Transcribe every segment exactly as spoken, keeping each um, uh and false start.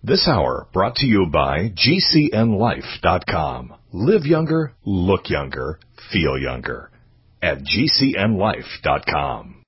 This hour brought to you by G C N life dot com. Live younger, look younger, feel younger at G C N life dot com.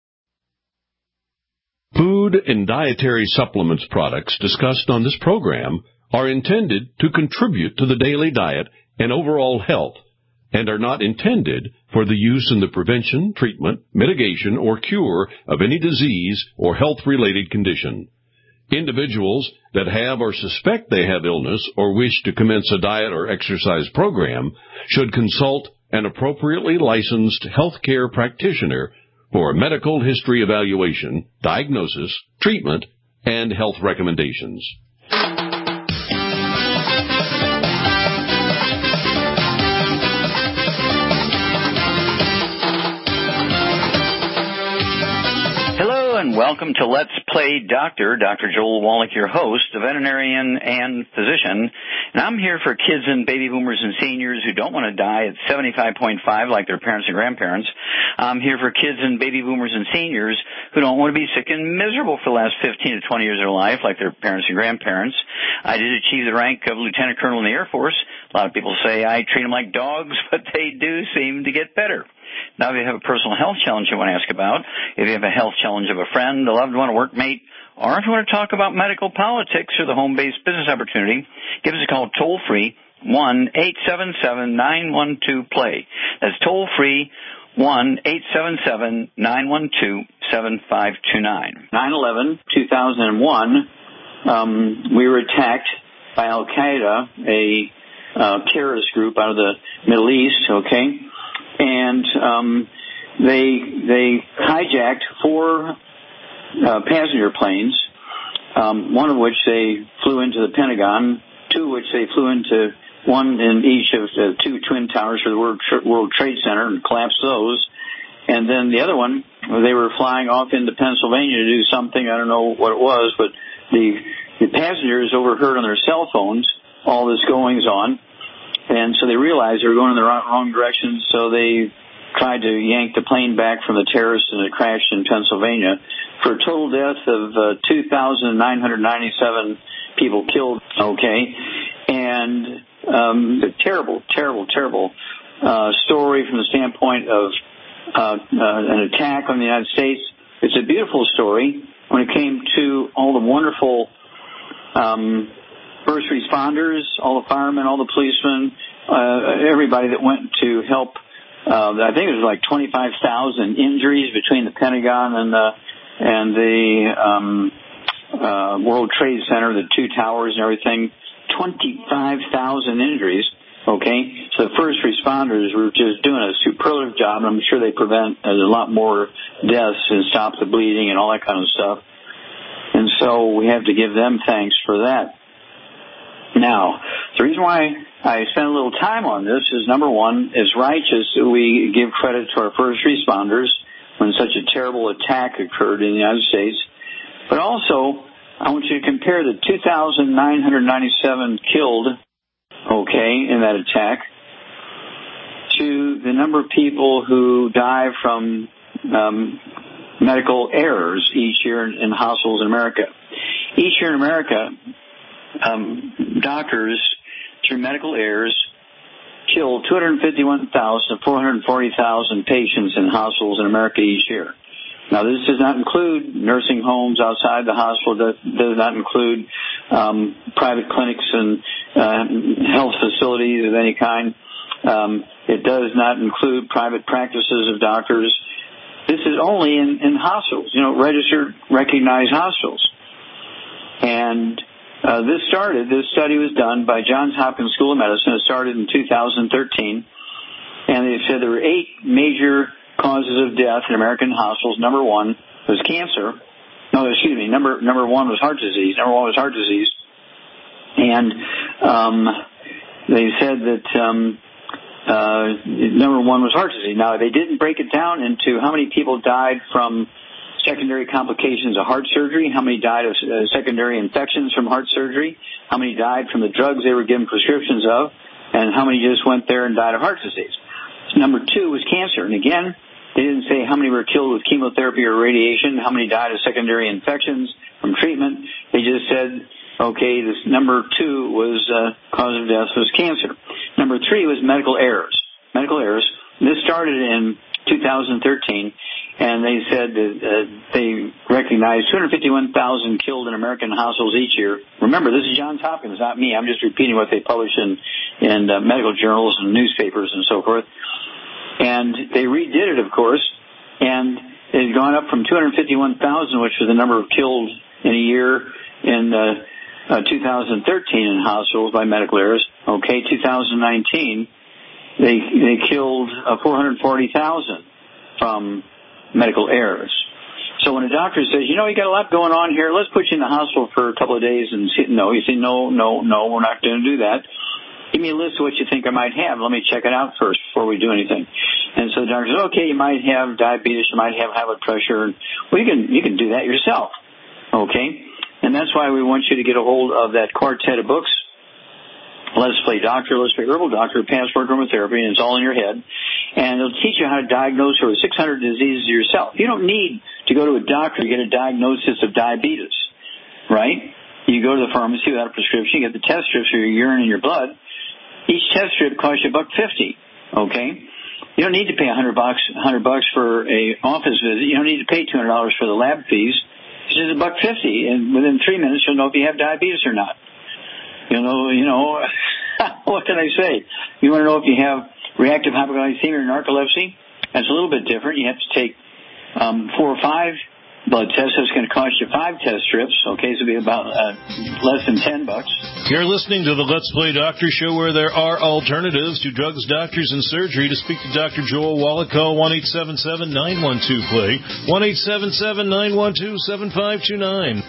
Food and dietary supplements products discussed on this program are intended to contribute to the daily diet and overall health and are not intended for the use in the prevention, treatment, mitigation, or cure of any disease or health-related condition. Individuals that have or suspect they have illness or wish to commence a diet or exercise program should consult an appropriately licensed healthcare practitioner for a medical history evaluation, diagnosis, treatment, and health recommendations. And welcome to Let's Play Doctor. Doctor Joel Wallach, your host, a veterinarian and physician. And I'm here for kids and baby boomers and seniors who don't want to die at seventy-five point five like their parents and grandparents. I'm here for kids and baby boomers and seniors who don't want to be sick and miserable for the last fifteen to twenty years of their life like their parents and grandparents. I did achieve the rank of lieutenant colonel in the Air Force. A lot of people say I treat them like dogs, but they do seem to get better. Now, if you have a personal health challenge you want to ask about, if you have a health challenge of a friend, a loved one, a workmate, or if you want to talk about medical politics or the home-based business opportunity, give us a call toll-free, one eight seven seven nine one two play. That's toll-free, one eight seven seven nine one two seven five two nine. nine eleven, two thousand one, um, we were attacked by Al-Qaeda, a uh, terrorist group out of the Middle East, okay? And um, they they hijacked four uh, passenger planes, um, one of which they flew into the Pentagon, two of which they flew into one in each of the two twin towers for the World, World Trade Center and collapsed those. And then the other one, they were flying off into Pennsylvania to do something. I don't know what it was, but the, the passengers overheard on their cell phones all this goings on. And so they realized they were going in the wrong, wrong direction, so they tried to yank the plane back from the terrorists, and it crashed in Pennsylvania for a total death of uh, two thousand nine hundred ninety-seven people killed, okay? And um, a terrible, terrible, terrible uh, story from the standpoint of uh, uh, an attack on the United States. It's a beautiful story when it came to all the wonderful um first responders, all the firemen, all the policemen, uh, everybody that went to help. Uh, I think it was like twenty-five thousand injuries between the Pentagon and the and the um, uh, World Trade Center, the two towers and everything. twenty-five thousand injuries. Okay, so the first responders were just doing a superlative job, and I'm sure they prevent a lot more deaths and stop the bleeding and all that kind of stuff. And so we have to give them thanks for that. Now, the reason why I spent a little time on this is, number one, it's righteous that we give credit to our first responders when such a terrible attack occurred in the United States. But also, I want you to compare the two thousand nine hundred ninety-seven killed, okay, in that attack, to the number of people who die from um, medical errors each year in, in hospitals in America. Each year in America, Um, doctors, through medical errors, kill two hundred fifty-one thousand to four hundred forty thousand patients in hospitals in America each year. Now, this does not include nursing homes outside the hospital. That does not include um, private clinics and uh, health facilities of any kind. Um, it does not include private practices of doctors. This is only in, in hospitals, you know, registered, recognized hospitals. And Uh, this started, this study was done by Johns Hopkins School of Medicine. It started in two thousand thirteen, and they said there were eight major causes of death in American hospitals. Number one was cancer. No, excuse me, number number one was heart disease. Number one was heart disease. And um, they said that um, uh, number one was heart disease. Now, they didn't break it down into how many people died from secondary complications of heart surgery, how many died of uh, secondary infections from heart surgery, how many died from the drugs they were given prescriptions of, and how many just went there and died of heart disease. So number two was cancer. And again, they didn't say how many were killed with chemotherapy or radiation, how many died of secondary infections from treatment. They just said Okay, this number two was uh, cause of death was cancer. Number three was medical errors. Medical errors. This started in two thousand thirteen, and they said that uh, they recognized two hundred fifty-one thousand killed in American households each year. Remember, this is Johns Hopkins, not me. I'm just repeating what they publish in, in uh, medical journals and newspapers and so forth. And they redid it, of course, and it had gone up from two hundred fifty-one thousand, which was the number of killed in a year in uh, uh, two thousand thirteen in households by medical errors. Okay, two thousand nineteen. They they killed uh, four hundred forty thousand from medical errors. So when a doctor says, you know, you got a lot going on here, let's put you in the hospital for a couple of days and see, no, you say, no, no, no, we're not going to do that. Give me a list of what you think I might have. Let me check it out first before we do anything. And so the doctor says, okay, you might have diabetes, you might have high blood pressure. Well, you can you can do that yourself. Okay? And that's why we want you to get a hold of that quartet of books. Let's Play Doctor, Let's Play Herbal Doctor, Passport Aromatherapy, and it's all in your head. And it'll teach you how to diagnose over six hundred diseases yourself. You don't need to go to a doctor to get a diagnosis of diabetes, right? You go to the pharmacy without a prescription, you get the test strips for your urine and your blood. Each test strip costs you a buck fifty, okay? You don't need to pay a hundred bucks, hundred bucks for a office visit. You don't need to pay two hundred dollars for the lab fees. It's just a buck fifty, and within three minutes you'll know if you have diabetes or not. You know, you know, what can I say? You want to know if you have reactive hypoglycemia or narcolepsy? That's a little bit different. You have to take um, four or five blood tests. It's going to cost you five test strips. Okay, so it'll be about uh, less than ten bucks. You're listening to the Let's Play Doctor Show, where there are alternatives to drugs, doctors, and surgery. To speak to Doctor Joel Wallach, call one eight seven seven, nine one two, play, one eight seven seven, nine one two, seven five two nine.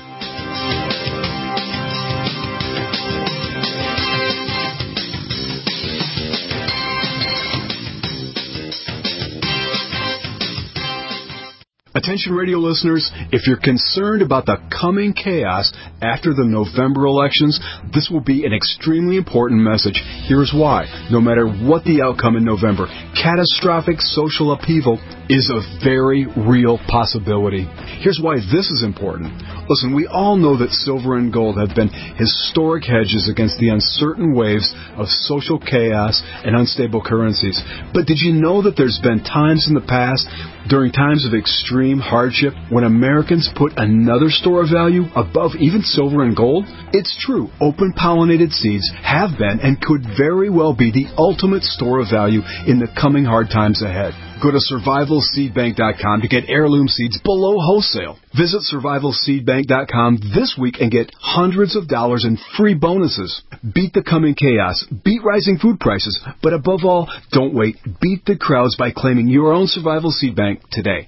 Attention radio listeners, if you're concerned about the coming chaos after the November elections, this will be an extremely important message. Here's why. No matter what the outcome in November, catastrophic social upheaval is a very real possibility. Here's why this is important. Listen, we all know that silver and gold have been historic hedges against the uncertain waves of social chaos and unstable currencies. But did you know that there's been times in the past, during times of extreme hardship, when Americans put another store of value above even silver and gold? It's true, open-pollinated seeds have been and could very well be the ultimate store of value in the coming hard times ahead. Go to survival seed bank dot com to get heirloom seeds below wholesale. Visit survival seed bank dot com this week and get hundreds of dollars in free bonuses. Beat the coming chaos. Beat rising food prices. But above all, don't wait. Beat the crowds by claiming your own Survival Seed Bank today.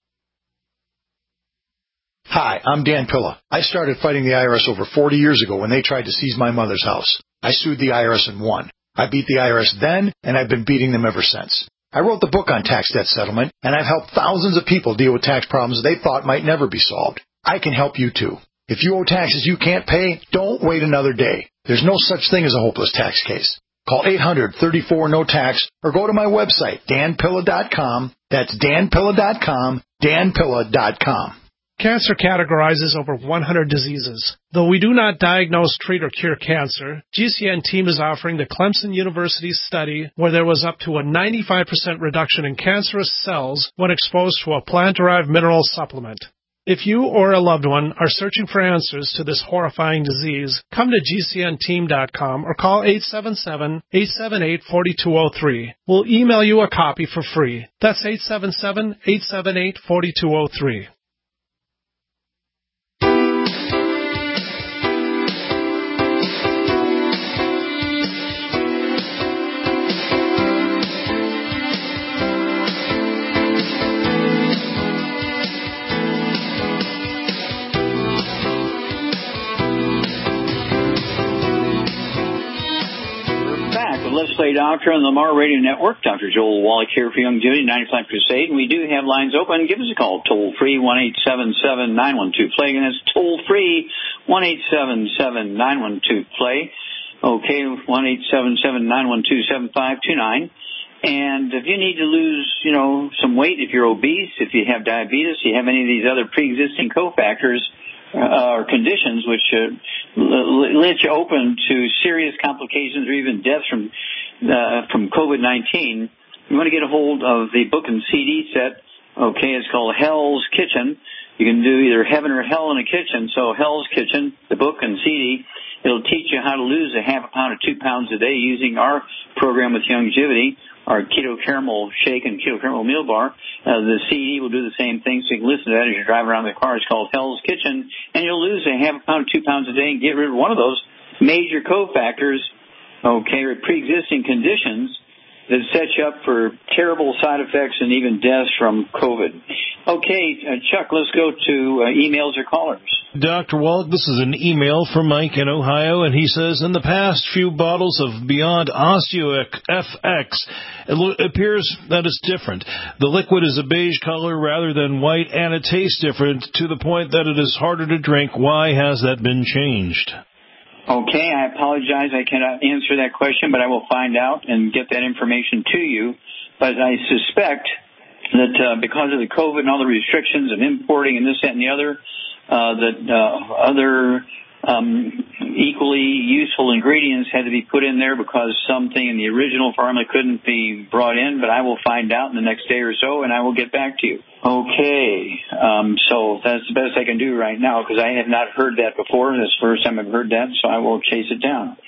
Hi, I'm Dan Pilla. I started fighting the I R S over forty years ago when they tried to seize my mother's house. I sued the I R S and won. I beat the I R S then, and I've been beating them ever since. I wrote the book on tax debt settlement, and I've helped thousands of people deal with tax problems they thought might never be solved. I can help you too. If you owe taxes you can't pay, don't wait another day. There's no such thing as a hopeless tax case. Call eight hundred, thirty-four, no tax or go to my website, dan pilla dot com. That's dan pilla dot com, dan pilla dot com. Cancer categorizes over one hundred diseases. Though we do not diagnose, treat, or cure cancer, G C N team is offering the Clemson University study where there was up to a ninety-five percent reduction in cancerous cells when exposed to a plant-derived mineral supplement. If you or a loved one are searching for answers to this horrifying disease, come to G C N team dot com or call eight seven seven, eight seven eight, four two zero three. We'll email you a copy for free. That's eight seven seven, eight seven eight, four two zero three. Let's Play Doctor on the Lamar Radio Network. Doctor Joel Wallach here for Young Judy, ninety-five Crusade. And we do have lines open. Give us a call, toll-free, one eight seven seven, nine one two, play. And that's toll-free, one eight seven seven, nine one two, play. Okay, one eight seven seven, nine one two, seven five two nine. And if you need to lose, you know, some weight, if you're obese, if you have diabetes, you have any of these other pre-existing cofactors, Uh, or conditions which uh, let you open to serious complications or even deaths from uh, from COVID nineteen, you want to get a hold of the book and C D set. Okay, it's called Hell's Kitchen. You can do either heaven or hell in a kitchen. So Hell's Kitchen, the book and C D, it'll teach you how to lose a half a pound or two pounds a day using our program with Youngevity, our Keto Caramel Shake and Keto Caramel Meal Bar. Uh, the C D will do the same thing, so you can listen to that as you drive around the car. It's called Hell's Kitchen, and you'll lose a half a pound or two pounds a day and get rid of one of those major cofactors, okay, or pre-existing conditions that set you up for terrible side effects and even deaths from COVID. Okay, uh, Chuck, let's go to uh, emails or callers. Doctor Wallach, this is an email from Mike in Ohio, and he says, in the past few bottles of Beyond Osteo F X, it lo- appears that it's different. The liquid is a beige color rather than white, and it tastes different to the point that it is harder to drink. Why has that been changed? Okay, I apologize. I cannot answer that question, but I will find out and get that information to you. But I suspect that uh, because of the COVID and all the restrictions of importing and this, that, and the other, uh, that uh, other um, equally useful ingredients had to be put in there because something in the original formula couldn't be brought in. But I will find out in the next day or so, and I will get back to you. Okay, um, so that's the best I can do right now because I have not heard that before. This is the first time I've heard that, so I will chase it down.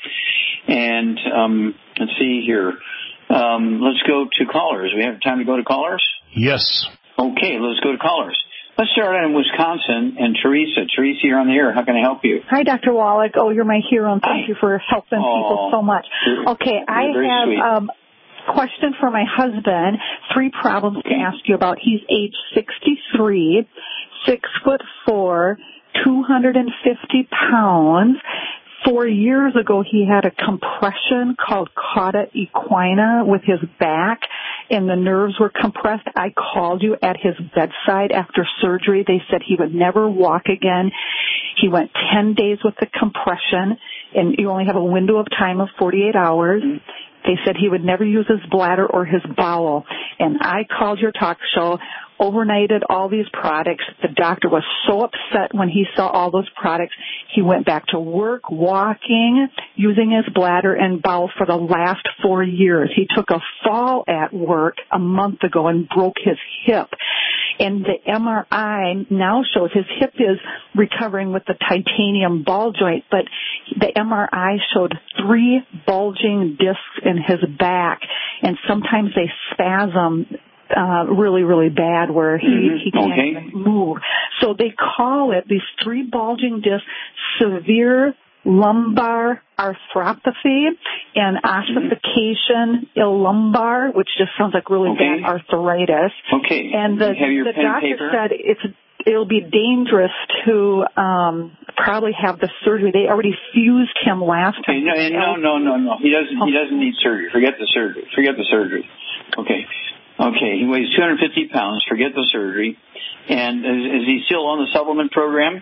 And um, let's see here. Um, let's go to callers. We have time to go to callers? Yes. Okay, let's go to callers. Let's start out in Wisconsin. And Teresa, Teresa, you're on the air. How can I help you? Hi, Doctor Wallach. Oh, you're my hero, and thank Hi. you for helping oh, people so much. Okay, you're I very have sweet. um, a question for my husband. Three problems to ask you about. He's age sixty-three, six foot four, two hundred fifty pounds. Four years ago, he had a compression called cauda equina with his back, and the nerves were compressed. I called you at his bedside after surgery. They said he would never walk again. He went ten days with the compression, and you only have a window of time of forty-eight hours. They said he would never use his bladder or his bowel. And I called your talk show, overnighted all these products. The doctor was so upset when he saw all those products. He went back to work, walking, using his bladder and bowel for the last four years. He took a fall at work a month ago and broke his hip. And the M R I now shows his hip is recovering with the titanium ball joint, but the M R I showed three bulging discs in his back, and sometimes they spasm uh, really, really bad where he, mm-hmm. he can't okay. even move. So they call it, these three bulging discs, severe lumbar arthropathy and ossification illumbar, which just sounds like really okay. bad arthritis. Okay. And the, Have your the pen doctor paper? said it's it'll be dangerous to um probably have the surgery. They already fused him last okay, time. No, no, no, no, no. He doesn't. He doesn't need surgery. Forget the surgery. Forget the surgery. Okay. Okay. He weighs two hundred fifty pounds. Forget the surgery. And is, is he still on the supplement program?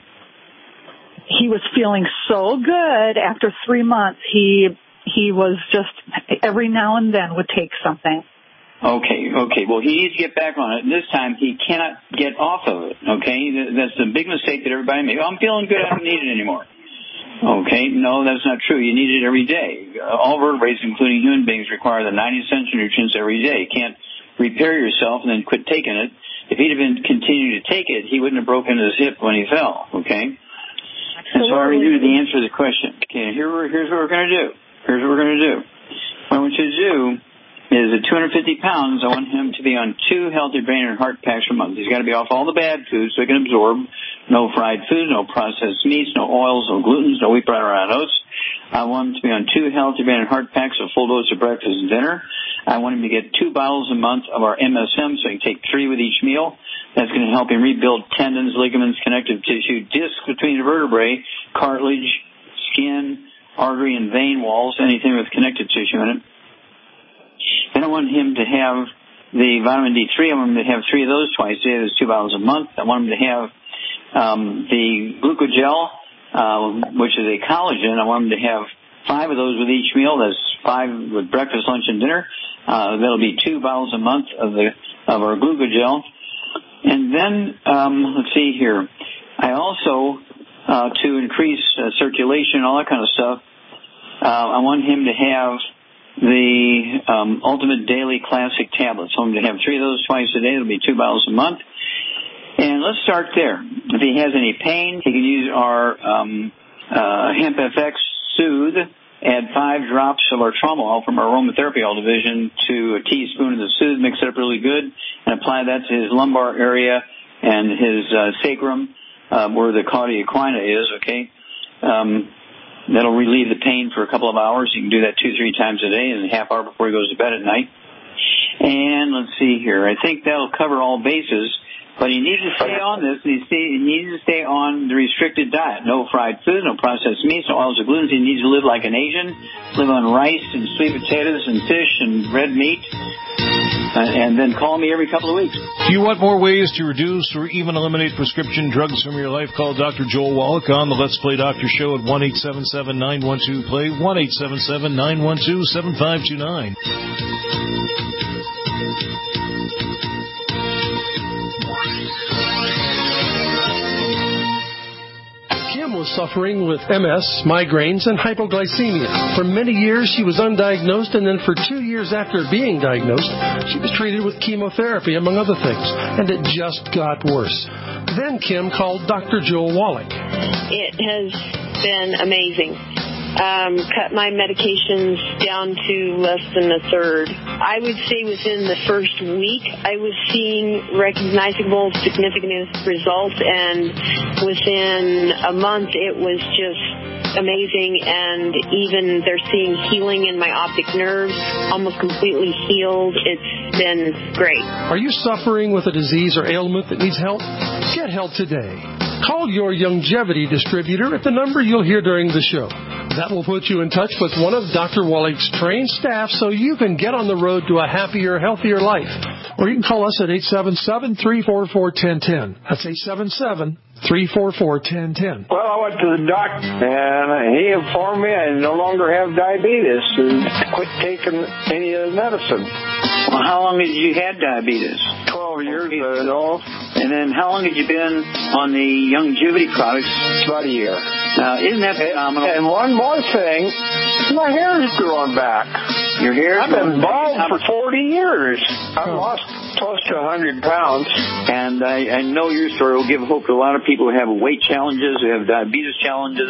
He was feeling so good after three months. He he was just every now and then would take something. Okay, okay. Well, he needs to get back on it. And this time, he cannot get off of it, okay? That's the big mistake that everybody makes. Oh, I'm feeling good. I don't need it anymore. Okay, no, that's not true. You need it every day. All vertebrates, including human beings, require the ninety essential nutrients every day. You can't repair yourself and then quit taking it. If he'd have been continuing to take it, he wouldn't have broken his hip when he fell, okay? And so I already knew the answer to the question. Okay, here we're, here's what we're going to do. Here's what we're going to do. What I want you to do is at two hundred fifty pounds, I want him to be on two healthy brain and heart packs per month. He's got to be off all the bad foods so he can absorb. No fried foods, no processed meats, no oils, no glutens, no wheat, bran, or oats. I want him to be on two healthy brain and heart packs, a full dose of breakfast and dinner. I want him to get two bottles a month of our M S M so he can take three with each meal. That's going to help him rebuild tendons, ligaments, connective tissue, discs between the vertebrae, cartilage, skin, artery, and vein walls, anything with connective tissue in it. Then I want him to have the vitamin D three. I want him to have three of those twice a day. That's two bottles a month. I want him to have um, the glucogel, uh, which is a collagen. I want him to have five of those with each meal. That's five with breakfast, lunch, and dinner. Uh, that'll be two bottles a month of the of our glucogel. And then, um, let's see here. I also uh, to increase uh, circulation, all that kind of stuff. Uh, I want him to have the um, Ultimate Daily Classic tablets. I want him to have three of those twice a day. It'll be two bottles a month. And let's start there. If he has any pain, he can use our um, uh, Hemp F X Soothe. Add five drops of our Tramadol from our aromatherapy oil division to a teaspoon of the Soothe, mix it up really good, and apply that to his lumbar area and his uh, sacrum, uh, where the cauda equina is, okay? Um, that'll relieve the pain for a couple of hours. You can do that two, three times a day and a half hour before he goes to bed at night. And let's see here. I think that'll cover all bases. But he needs to stay on this, and he needs to stay on the restricted diet. No fried food, no processed meats, no oils or glutens. He needs to live like an Asian, live on rice and sweet potatoes and fish and red meat, uh, and then call me every couple of weeks. Do you want more ways to reduce or even eliminate prescription drugs from your life? Call Doctor Joel Wallach on the Let's Play Doctor Show at one eight seven seven, nine one two, play, one eight seven seven, nine one two, seven five two nine. Kim was suffering with M S, migraines, and hypoglycemia. For many years, she was undiagnosed, and then for two years after being diagnosed, she was treated with chemotherapy, among other things, and it just got worse. Then Kim called Doctor Joel Wallach. It has been amazing. Um, cut my medications down to less than a third. I would say within the first week, I was seeing recognizable, significant results, and within a month, it was just amazing, and even they're seeing healing in my optic nerves, almost completely healed. It's been great. Are you suffering with a disease or ailment that needs help? Get help today. Call your Youngevity distributor at the number you'll hear during the show. That will put you in touch with one of Doctor Wallach's trained staff so you can get on the road to a happier, healthier life. Or you can call us at eight seven seven, three four four, one zero one zero. That's eight seven seven, three four four, one zero one zero. Well, I went to the doctor, and he informed me I no longer have diabetes and quit taking any of the medicine. Well, how long had you had diabetes? Twelve years ago. And then how long had you been on the Youngevity products? About a year. Now, isn't that phenomenal? And one more thing, my hair is growing back. Your hair? I've been bald for forty years. I've lost close to one hundred pounds. And I, I know your story will give hope to a lot of people who have weight challenges, who have diabetes challenges.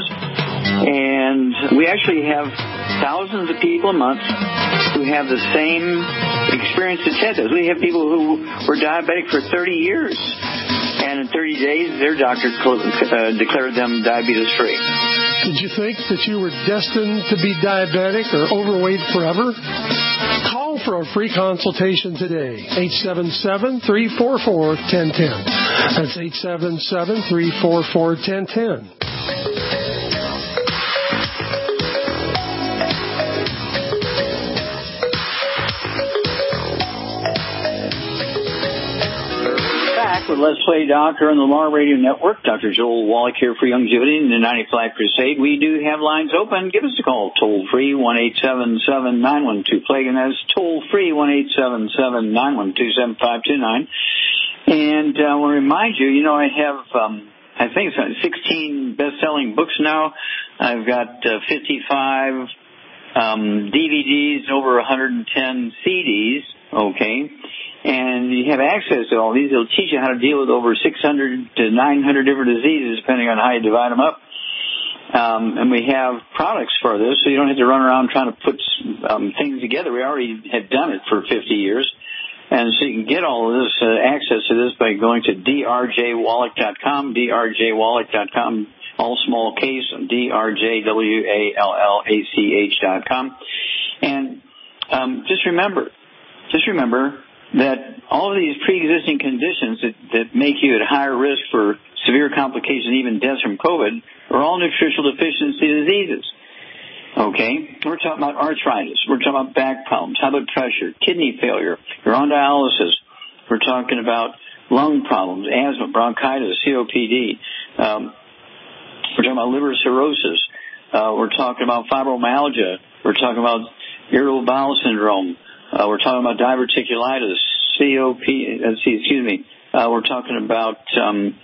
And we actually have thousands of people a month who have the same experience that Ted does. We have people who were diabetic for thirty years. And in thirty days, their doctor uh, declared them diabetes-free. Did you think that you were destined to be diabetic or overweight forever? Call for a free consultation today. eight seven seven, three four four, one zero one zero. That's eight seven seven, three four four, one zero one zero. With Let's Play Doctor on the Law Radio Network. Doctor Joel Wallach here for Youngevity and the ninety-five Crusade. We do have lines open. Give us a call toll free, one eight seven seven, nine one two, plague, and that's toll free, one eight seven seven, nine one two, seven five two nine. And uh, I want to remind you, you know, I have, um, I think it's sixteen best-selling books now. I've got uh, fifty-five um, D V Ds, over one hundred ten C Ds, okay? And you have access to all these. It'll teach you how to deal with over six hundred to nine hundred different diseases, depending on how you divide them up. Um, and we have products for this, so you don't have to run around trying to put um, things together. We already have done it for fifty years. And so you can get all of this, uh, access to this by going to D R J Wallach dot com, D R J Wallach dot com, all small case, D R J W A L L A C H dot com. And um, just remember, just remember, that all of these pre-existing conditions that, that make you at higher risk for severe complications, even deaths from COVID, are all nutritional deficiency diseases. Okay? We're talking about arthritis. We're talking about back problems, high blood pressure, kidney failure. You're on dialysis. We're talking about lung problems, asthma, bronchitis, C O P D. Um, we're talking about liver cirrhosis. Uh, we're talking about fibromyalgia. We're talking about irritable bowel syndrome. Uh, we're talking about diverticulitis, C O P D, uh, excuse me. Uh, we're talking about um,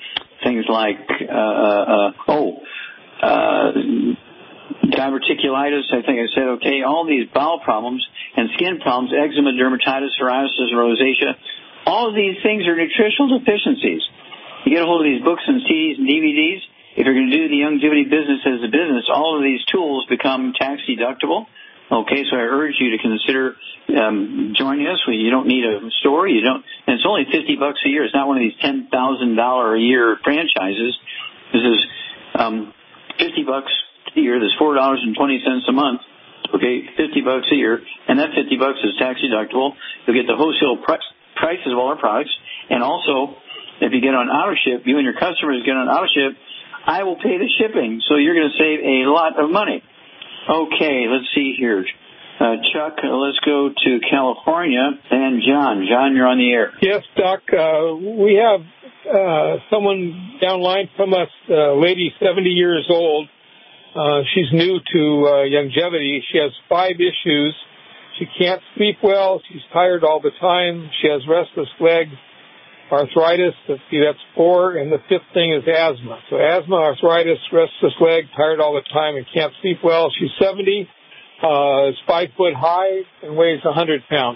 things like, uh, uh, oh, uh, diverticulitis, I think I said, okay, all these bowel problems and skin problems, eczema, dermatitis, psoriasis, rosacea, all of these things are nutritional deficiencies. You get a hold of these books and C Ds and D V Ds. If you're going to do the longevity business as a business, all of these tools become tax deductible. Okay, so I urge you to consider um, joining us. You don't need a store. You don't, and it's only fifty bucks a year. It's not one of these ten thousand dollar a year franchises. This is um, fifty bucks a year. There's four dollars and twenty cents a month. Okay, fifty bucks a year, and that fifty bucks is tax deductible. You'll get the wholesale price, prices of all our products, and also if you get on auto ship, you and your customers get on auto ship, I will pay the shipping, so you're going to save a lot of money. Okay, let's see here. Uh, Chuck, uh, let's go to California. And John. John, you're on the air. Yes, Doc. Uh, we have uh, someone downline from us, a lady seventy years old. Uh, she's new to uh, longevity. She has five issues. She can't sleep well. She's tired all the time. She has restless legs. Arthritis, let's see, that's four, and the fifth thing is asthma. So asthma, arthritis, restless leg, tired all the time, and can't sleep well. She's seventy, uh, is five foot high, and weighs one hundred pounds.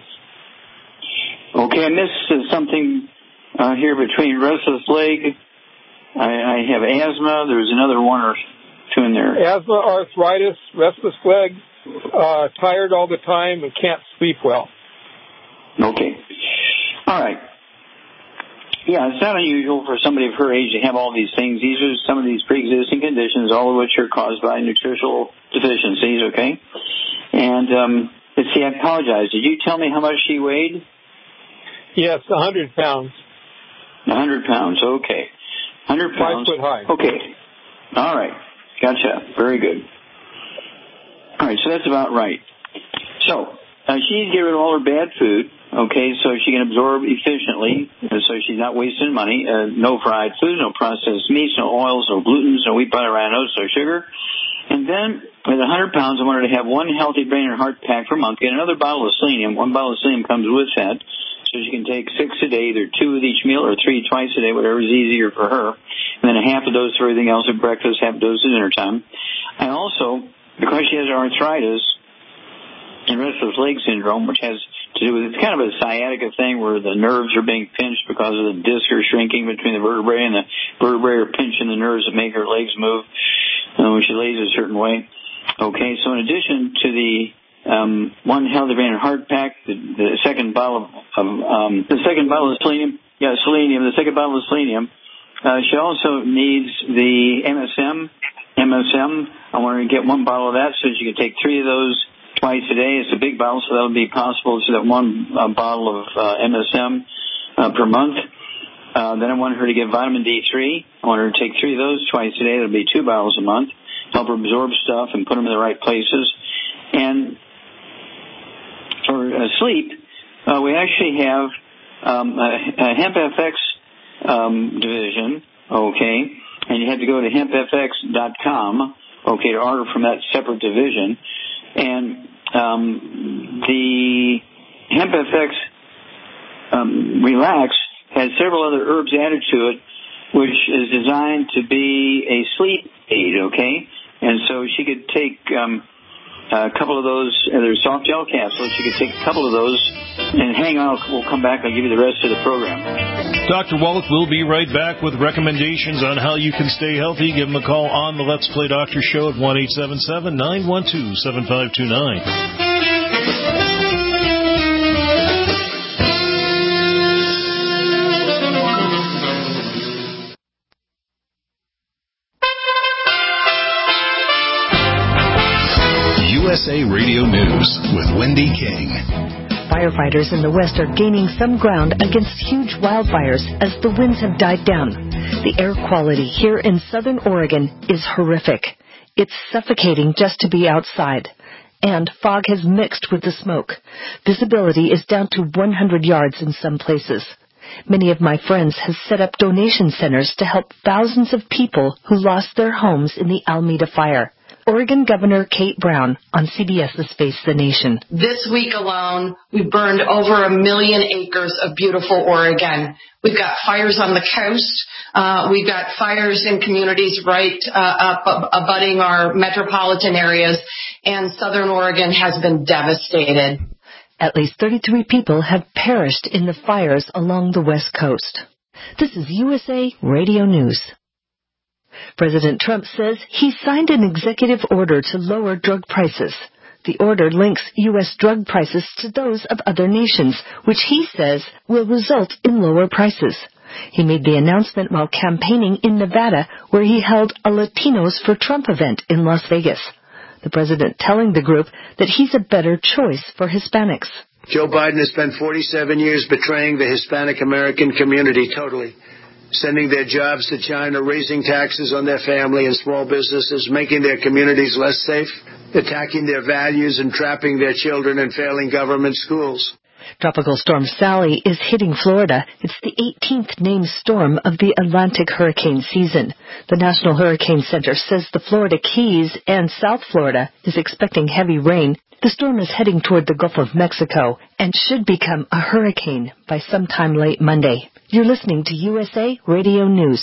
Okay, I missed something uh, here between restless leg. I, I have asthma. There's another one or two in there. Asthma, arthritis, restless leg, uh, tired all the time, and can't sleep well. Okay. All right. Yeah, it's not unusual for somebody of her age to have all these things. These are some of these pre-existing conditions, all of which are caused by nutritional deficiencies, okay? And, um, let's see, I apologize. Did you tell me how much she weighed? Yes, one hundred pounds. one hundred pounds, okay. one hundred pounds. Five foot high. Okay. All right. Gotcha. Very good. All right, so that's about right. So, uh, she needs to get rid of all her bad food. Okay, so she can absorb efficiently, so she's not wasting money. Uh, no fried food, no processed meats, no oils, no glutens, no wheat, butter, oats, no sugar. And then, with one hundred pounds, I want her to have one healthy brain and heart pack per month. Get another bottle of selenium. One bottle of selenium comes with that, so she can take six a day, either two with each meal or three twice a day, whatever is easier for her. And then a half a dose for everything else at breakfast, half a dose at dinner time. And also, because she has arthritis and restless leg syndrome, which has to do with, it's kind of a sciatica thing where the nerves are being pinched because of the disc are shrinking between the vertebrae, and the vertebrae are pinching the nerves that make her legs move uh, when she lays a certain way. Okay, so in addition to the um, one healthy brain and heart pack, the, the second bottle of, of um, the second bottle of selenium, yeah, selenium, the second bottle of selenium, uh, she also needs the M S M. M S M, I want her to get one bottle of that so she can take three of those twice a day. It's a big bottle, so that'll be possible. So that one uh, bottle of uh, M S M uh, per month. Uh, then I want her to get vitamin D three. I want her to take three of those twice a day. That'll be two bottles a month. Help her absorb stuff and put them in the right places. And for uh, sleep, uh, we actually have um, a, a Hemp F X um, division. Okay, and you have to go to hemp f x dot com. Okay, to order from that separate division. And um, the Hemp F X um, Relax has several other herbs added to it, which is designed to be a sleep aid, okay? And so she could take um, a couple of those, uh, they're soft gel capsules. She could take a couple of those and hang on. We'll come back and give you the rest of the program. Doctor Wallach will be right back with recommendations on how you can stay healthy. Give him a call on the Let's Play Doctor Show at one eight seven seven, nine one two, seven five two nine. U S A Radio News with Wendy King. Firefighters in the West are gaining some ground against huge wildfires as the winds have died down. The air quality here in southern Oregon is horrific. It's suffocating just to be outside. And fog has mixed with the smoke. Visibility is down to one hundred yards in some places. Many of my friends have set up donation centers to help thousands of people who lost their homes in the Alameda fire. Oregon Governor Kate Brown on CBS's Face the Nation. This week alone, we burned over a million acres of beautiful Oregon. We've got fires on the coast. Uh, we've got fires in communities right uh, up abutting our metropolitan areas, and southern Oregon has been devastated. At least thirty-three people have perished in the fires along the West Coast. This is U S A Radio News. President Trump says he signed an executive order to lower drug prices. The order links U S drug prices to those of other nations, which he says will result in lower prices. He made the announcement while campaigning in Nevada, where he held a Latinos for Trump event in Las Vegas. The president telling the group that he's a better choice for Hispanics. Joe Biden has spent forty-seven years betraying the Hispanic American community totally, sending their jobs to China, raising taxes on their family and small businesses, making their communities less safe, attacking their values and trapping their children in failing government schools. Tropical Storm Sally is hitting Florida. It's the eighteenth named storm of the Atlantic hurricane season. The National Hurricane Center says the Florida Keys and South Florida is expecting heavy rain. The storm is heading toward the Gulf of Mexico and should become a hurricane by sometime late Monday. You're listening to U S A Radio News.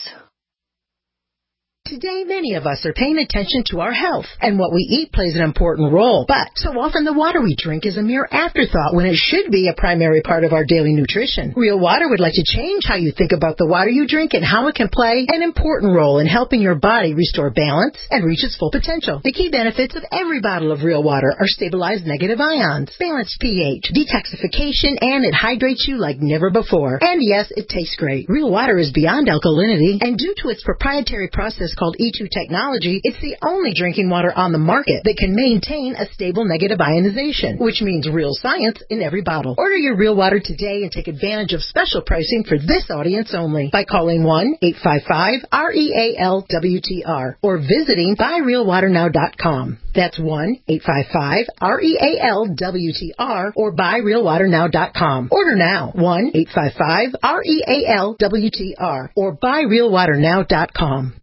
Today, many of us are paying attention to our health, and what we eat plays an important role. But so often the water we drink is a mere afterthought when it should be a primary part of our daily nutrition. Real Water would like to change how you think about the water you drink and how it can play an important role in helping your body restore balance and reach its full potential. The key benefits of every bottle of Real Water are stabilized negative ions, balanced pH, detoxification, and it hydrates you like never before. And yes, it tastes great. Real Water is beyond alkalinity, and due to its proprietary process called E two technology, it's the only drinking water on the market that can maintain a stable negative ionization, which means real science in every bottle. Order your Real Water today and take advantage of special pricing for this audience only by calling one eight five five R E A L W T R or visiting buy real water now dot com. That's one eight five five R E A L W T R or buy real water now dot com. Order now, one eight five five R E A L W T R or buy real water now dot com.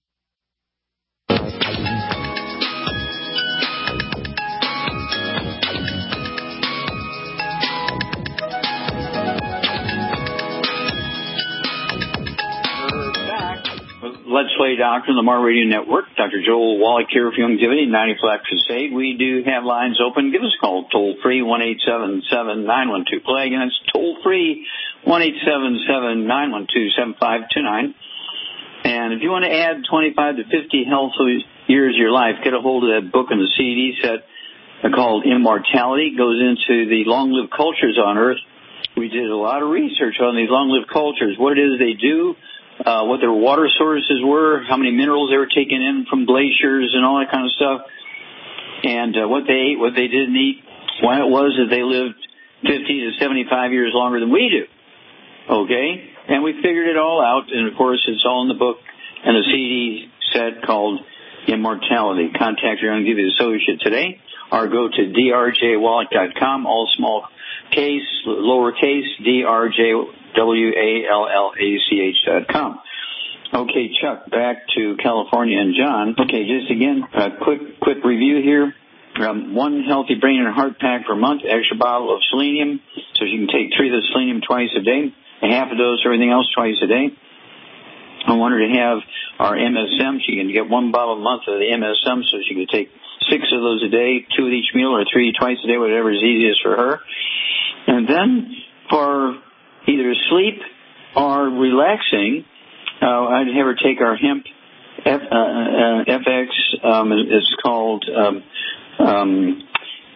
Let's Play Doctor on the Mar Radio Network. Doctor Joel Wallach here for Longevity, ninety Flat Crusade. We do have lines open. Give us a call, toll free, one eight seven seven nine one two play. Again, it's toll free, one eight seven seven nine one two seven five two nine. And if you want to add twenty-five to fifty healthy years of your life, get a hold of that book and the C D set called Immortality. It goes into the long-lived cultures on Earth. We did a lot of research on these long-lived cultures, what it is they do, Uh, what their water sources were, how many minerals they were taking in from glaciers and all that kind of stuff, and uh, what they ate, what they didn't eat, why it was that they lived fifty to seventy-five years longer than we do. Okay? And we figured it all out, and of course it's all in the book and the C D set called Immortality. Contact your Longevity associate today, or go to D R J Wallach dot com, all small case, lowercase, D R J W A L L A C H dot com. Okay, Chuck, back to California and John. Okay, just again, a quick quick review here. Um, one healthy brain and heart pack per month, extra bottle of selenium, so you can take three of the selenium twice a day, a half a dose of everything else twice a day. I want her to have our M S M. She can get one bottle a month of the M S M, so she can take six of those a day, two at each meal, or three twice a day, whatever is easiest for her. And then for either sleep or relaxing, uh, I'd have her take our hemp F, uh, uh, F X. Um, it's called, um, um,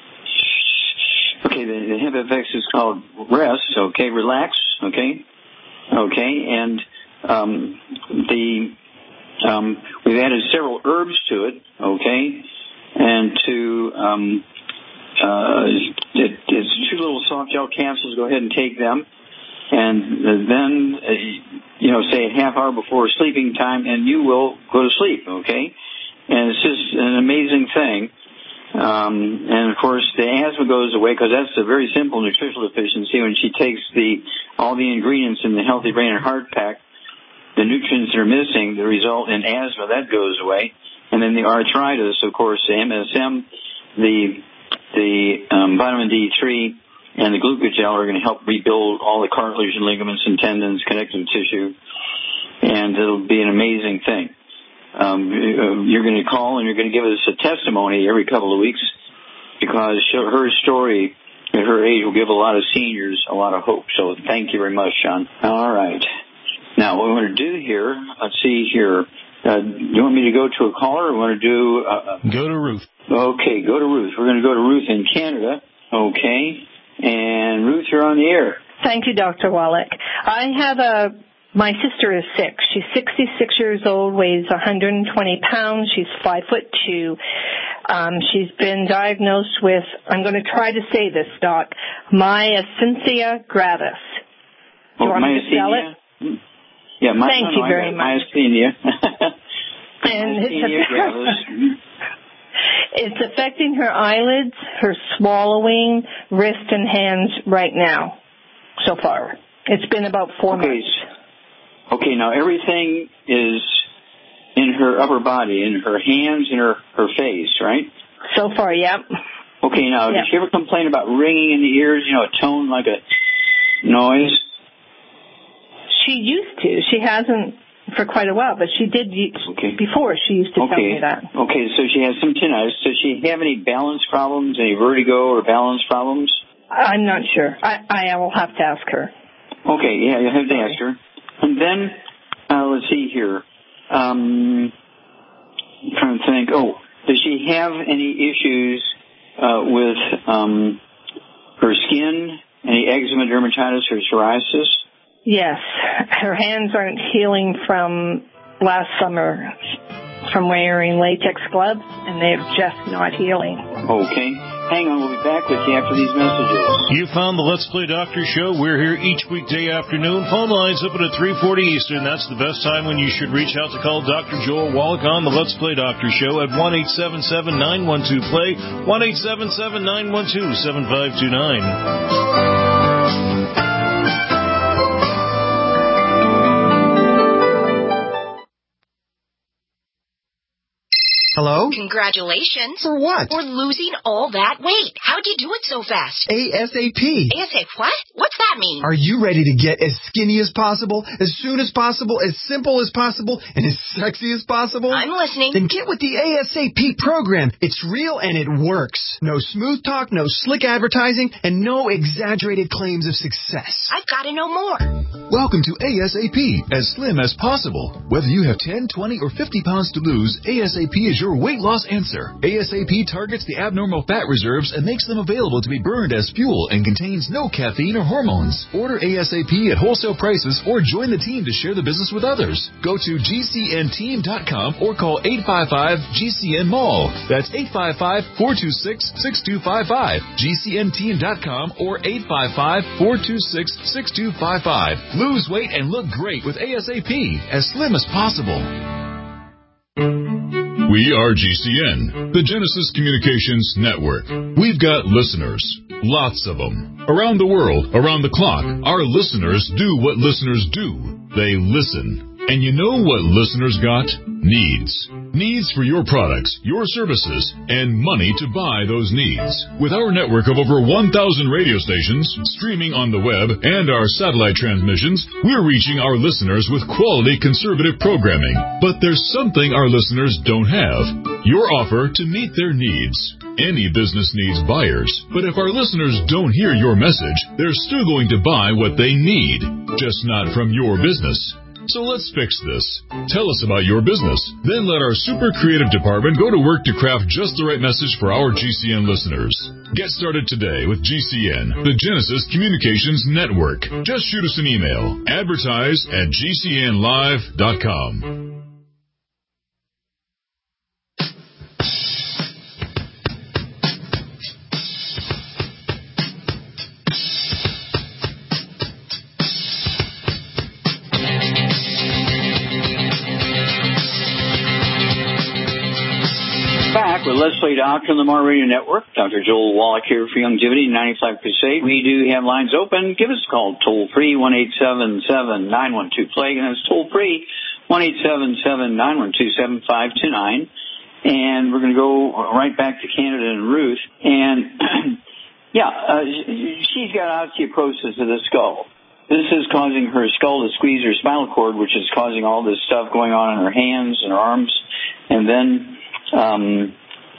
okay, the, the hemp F X is called Rest, okay, relax, okay, okay, and um, the um, we've added several herbs to it, okay, and to um, uh, it, it's two little soft gel capsules. Go ahead and take them. And then, uh, you know, say a half hour before sleeping time, and you will go to sleep, okay? And it's just an amazing thing. Um, and, of course, the asthma goes away because that's a very simple nutritional deficiency. When she takes the all the ingredients in the Healthy Brain and Heart Pack, the nutrients that are missing, the result in asthma, that goes away. And then the arthritis, of course, the M S M, the the um, vitamin D three, and the glucogel are going to help rebuild all the cartilage and ligaments and tendons, connective tissue, and it'll be an amazing thing. Um, you're going to call and you're going to give us a testimony every couple of weeks, because her story at her age will give a lot of seniors a lot of hope. So thank you very much, Sean. All right. Now, what we're going to do here, let's see here. Uh, do you want me to go to a caller, or want to do... Uh, go to Ruth. Okay, go to Ruth. We're going to go to Ruth in Canada. Okay. And Ruth, you're on the air. Thank you, Doctor Wallach. I have a... My sister is sick. She's sixty-six years old, weighs one hundred twenty pounds. She's five foot two. Um, she's been diagnosed with, I'm going to try to say this, Doc, myasthenia gravis. Do you oh, want me to spell it? Yeah, my, Thank no, you no, very much. Myasthenia. and myasthenia it's, gravis. It's affecting her eyelids, her swallowing, wrist, and hands right now, so far. It's been about four okay. months. Okay, now everything is in her upper body, in her hands and her, her face, right? So far, yep. Okay, now, yep. Did she ever complain about ringing in the ears, you know, a tone like a noise? She used to. She hasn't for quite a while, but she did okay. before. She used to okay. tell me that. Okay, so she has some tinnitus. Does she have any balance problems, any vertigo or balance problems? I'm not sure. I, I will have to ask her. Okay, yeah, you have to ask her. And then, uh, let's see here. Um, I'm trying to think. Oh, does she have any issues uh, with um, her skin? Any eczema, dermatitis, or psoriasis? Yes. Her hands aren't healing from last summer from wearing latex gloves, and they're just not healing. Okay. Hang on, we'll be back with you after these messages. You found the Let's Play Doctor show. We're here each weekday afternoon. Phone lines open at three forty Eastern. That's the best time when you should reach out to call Doctor Joel Wallach on the Let's Play Doctor show at one eight seven seven, nine one two, play, one eight seven seven, nine one two, seven five two nine. Hello? Congratulations. For what? For losing all that weight. How'd you do it so fast? ASAP. ASAP what? What's that mean? Are you ready to get as skinny as possible, as soon as possible, as simple as possible, and as sexy as possible? I'm listening. Then get with the ASAP program. It's real and it works. No smooth talk, no slick advertising, and no exaggerated claims of success. I've got to know more. Welcome to ASAP, as slim as possible. Whether you have ten, twenty, or fifty pounds to lose, ASAP is your weight loss answer. ASAP targets the abnormal fat reserves and makes them available to be burned as fuel and contains no caffeine or hormones. Order ASAP at wholesale prices or join the team to share the business with others. Go to G C N team dot com or call eight five five G C N mall. That's eight five five, four two six, six two five five. G C N team dot com or eight five five, four two six, six two five five. Lose weight and look great with ASAP, as slim as possible. We are G C N, the Genesis Communications Network. We've got listeners, lots of them. Around the world, around the clock, our listeners do what listeners do. They listen. And you know what listeners got? Needs. Needs for your products, your services, and money to buy those needs. With our network of over one thousand radio stations, streaming on the web, and our satellite transmissions, we're reaching our listeners with quality conservative programming. But there's something our listeners don't have. Your offer to meet their needs. Any business needs buyers, but if our listeners don't hear your message, they're still going to buy what they need, just not from your business. So let's fix this. Tell us about your business. Then let our super creative department go to work to craft just the right message for our G C N listeners. Get started today with G C N, the Genesis Communications Network. Just shoot us an email. Advertise at G C N live dot com. Back with Let's Play Doctor on the Mar Radio Network. Doctor Joel Wallach here for Longevity ninety-five Crusade. We do have lines open. Give us a call toll free, one eight seven seven, nine one two, plague. And it's toll free, one eight seven seven, nine one two, seven five two nine. And we're going to go right back to Canada and Ruth. And, yeah, uh, she's got osteoporosis of the skull. This is causing her skull to squeeze her spinal cord, which is causing all this stuff going on in her hands and her arms. And then um,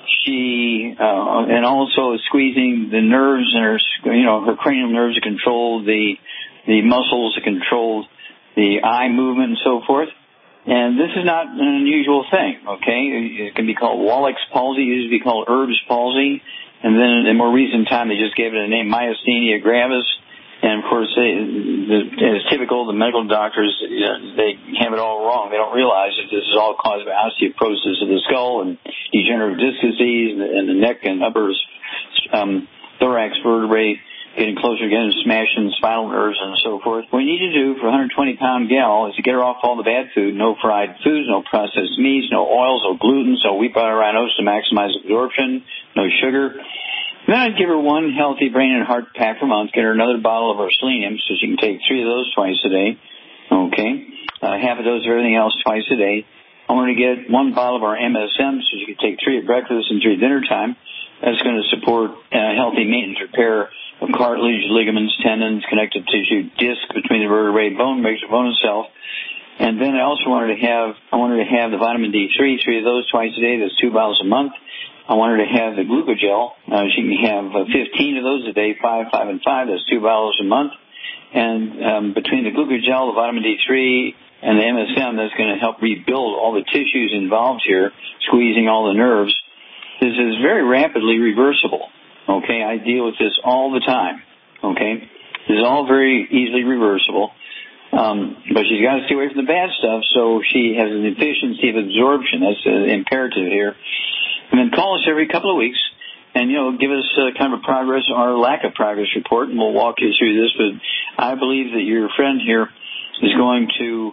she, uh, and also squeezing the nerves in her, you know, her cranial nerves that control the, the muscles that control the eye movement and so forth. And this is not an unusual thing, okay? It can be called Wallach's palsy. It used to be called Erb's palsy. And then in more recent time, they just gave it a name, myasthenia gravis. And, of course, they, the, as typical, the medical doctors, you know, they have it all wrong. They don't realize that this is all caused by osteoporosis of the skull and degenerative disc disease and the, and the neck and upper um, thorax vertebrae getting closer again and smashing spinal nerves and so forth. What you need to do for a one hundred twenty pound gal is to get her off all the bad food, no fried foods, no processed meats, no oils, no gluten, no wheat, butter, rhinos to maximize absorption, no sugar. Then I'd give her one healthy brain and heart pack per month, get her another bottle of our selenium so she can take three of those twice a day, okay, uh, half a dose of everything else twice a day. I want her to get one bottle of our M S M so she can take three at breakfast and three at dinner time. That's going to support uh, healthy maintenance repair of cartilage, ligaments, tendons, connective tissue, disc between the vertebrae, bone, makes the bone itself. And then I also wanted to have, I wanted to have the vitamin D three, three of those twice a day. That's two bottles a month. I wanted to have the glucogel. Uh, she can have uh, fifteen of those a day, five, five, and five. That's two bottles a month. And um, between the glucogel, the vitamin D three, and the M S M, that's going to help rebuild all the tissues involved here, squeezing all the nerves. This is very rapidly reversible. Okay, I deal with this all the time. Okay, this is all very easily reversible. Um, but she's got to stay away from the bad stuff, so she has an efficiency of absorption. That's uh, imperative here. And then call us every couple of weeks and, you know, give us uh, kind of a progress or lack of progress report, and we'll walk you through this. But I believe that your friend here is going to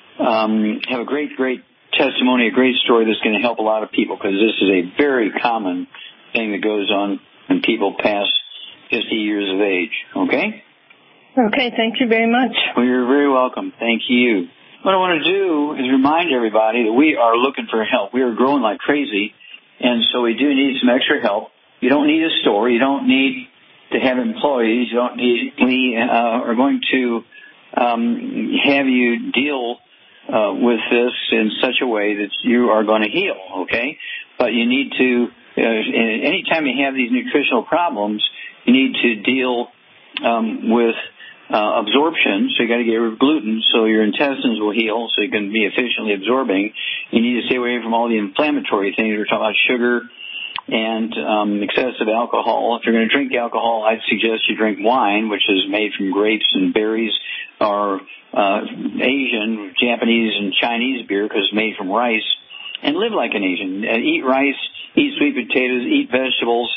um, have a great, great testimony, a great story that's going to help a lot of people, because this is a very common thing that goes on when people pass fifty years of age. Okay? Okay, thank you very much. Well, you're very welcome. Thank you. What I want to do is remind everybody that we are looking for help. We are growing like crazy, and so we do need some extra help. You don't need a store. You don't need to have employees. You don't need. We uh, are going to um, have you deal uh, with this in such a way that you are going to heal, okay? But you need to, uh, anytime you have these nutritional problems, you need to deal um, with uh, absorption. So you got to get rid of gluten so your intestines will heal, so you can be efficiently absorbing. You need to stay away from all the inflammatory things. We're talking about sugar and um, excessive alcohol. If you're going to drink alcohol, I'd suggest you drink wine, which is made from grapes and berries, or uh, Asian, Japanese, and Chinese beer, because it's made from rice. And live like an Asian. Uh, eat rice, eat sweet potatoes, eat vegetables.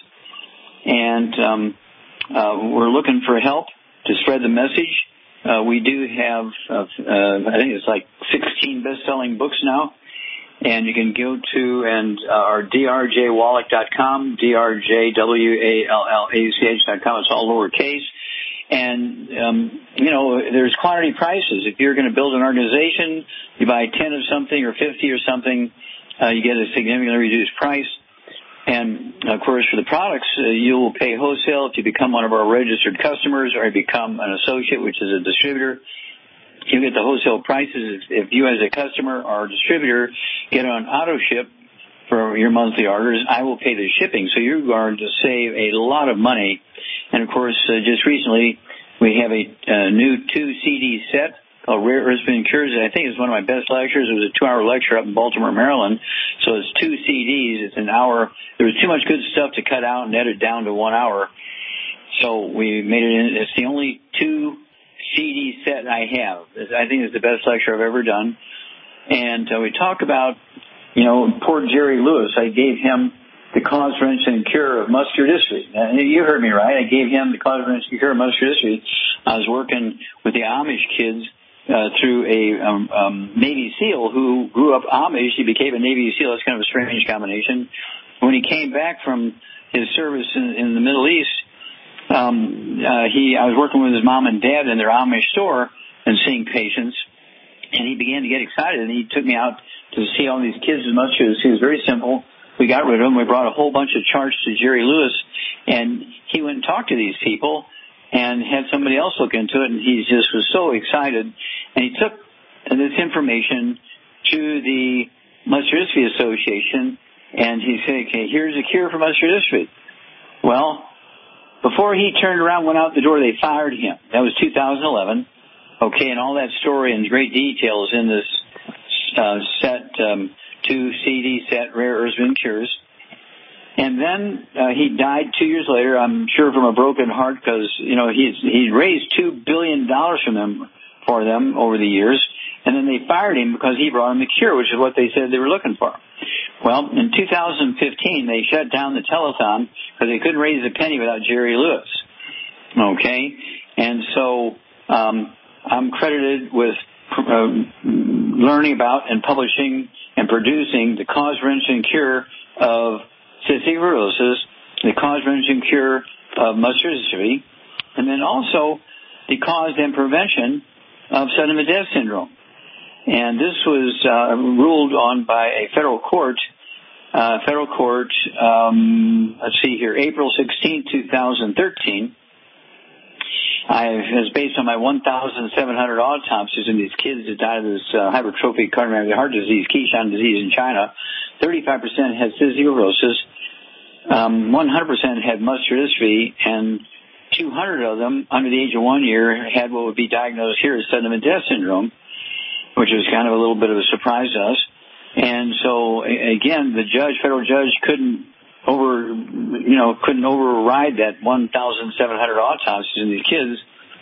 And um, uh, we're looking for help to spread the message. Uh, we do have, uh, uh, I think it's like sixteen best-selling books now. And you can go to and uh, our D R J Wallach dot com, D R J W A L L A C H dot com. It's all lowercase. And, um, you know, there's quantity prices. If you're going to build an organization, you buy ten of something or fifty or something, uh, you get a significantly reduced price. And, of course, for the products, uh, you will pay wholesale if you become one of our registered customers, or you become an associate, which is a distributor. You get the wholesale prices. If you as a customer or a distributor get on auto ship for your monthly orders, I will pay the shipping. So you're going to save a lot of money. And, of course, uh, just recently we have a uh, new two C D set called Rare Earths and Cures. I think it's one of my best lectures. It was a two-hour lecture up in Baltimore, Maryland. So it's two C Ds. It's an hour. There was too much good stuff to cut out and edit down to one hour. So we made it in. It's the only two C D set I have. I think it's the best lecture I've ever done. And uh, we talk about, you know, poor Jerry Lewis. I gave him the cause, prevention, and cure of muscular dystrophy. Uh, you heard me right. I gave him the cause, prevention, and cure of muscular dystrophy. I was working with the Amish kids uh, through a um, um, Navy SEAL who grew up Amish. He became a Navy SEAL. That's kind of a strange combination. When he came back from his service in, in the Middle East, Um, uh, he, I was working with his mom and dad in their Amish store and seeing patients, and he began to get excited, and he took me out to see all these kids with muscular dystrophy. It was very simple. We got rid of them. We brought a whole bunch of charts to Jerry Lewis, and he went and talked to these people and had somebody else look into it, and he just was so excited. And he took this information to the Muscular Dystrophy Association, and he said, okay, here's a cure for muscular dystrophy. Well, before he turned around, went out the door, they fired him. That was two thousand eleven. Okay, and all that story and great details in this uh, set, um, two C D set, Rare Earths and Cures. And then uh, he died two years later, I'm sure from a broken heart, because, you know, he's, he raised two billion dollars from them, for them over the years. And then they fired him because he brought him the cure, which is what they said they were looking for. Well, in two thousand fifteen, they shut down the telethon because they couldn't raise a penny without Jerry Lewis. Okay? And so um, I'm credited with uh, learning about and publishing and producing the cause-wrenching cure of cystic fibrosis, the cause-wrenching cure of muscular dystrophy, and then also the cause and prevention of sudden death syndrome. And this was uh, ruled on by a federal court, uh, federal court, um, let's see here, April sixteenth, twenty thirteen. I was based on my one thousand seven hundred autopsies in these kids that died of this uh, hypertrophic cardiomyopathy heart disease, Keyshan disease in China. thirty-five percent had cystic fibrosis, um, one hundred percent had muscular dystrophy, and two hundred of them under the age of one year had what would be diagnosed here as sudden death syndrome, which was kind of a little bit of a surprise to us. And so, again, the judge, federal judge, couldn't over, you know, couldn't override that one thousand seven hundred autopsies in these kids.